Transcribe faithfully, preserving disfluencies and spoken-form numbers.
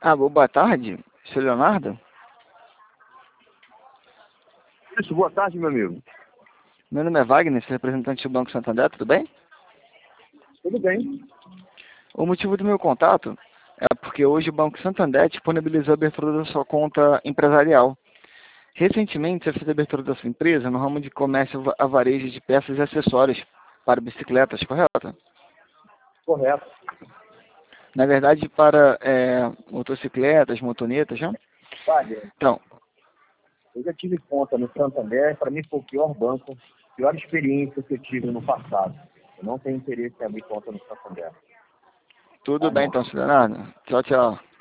Ah, boa tarde, seu Leonardo. Isso, boa tarde, meu amigo. Meu nome é Wagner, sou representante do Banco Santander, tudo bem? Tudo bem. O motivo do meu contato é porque hoje o Banco Santander disponibilizou a abertura da sua conta empresarial. Recentemente, você fez a abertura da sua empresa no ramo de comércio a varejo de peças e acessórios para bicicletas, correto? Correto. Na verdade, para é, motocicletas, motonetas, já? Wagner, Então, eu já tive conta no Santander, para mim foi o pior banco, pior experiência que eu tive no passado. Eu não tenho interesse em abrir conta no Santander. tudo Tá bem bom? então, seu Leonardo. Tchau, tchau.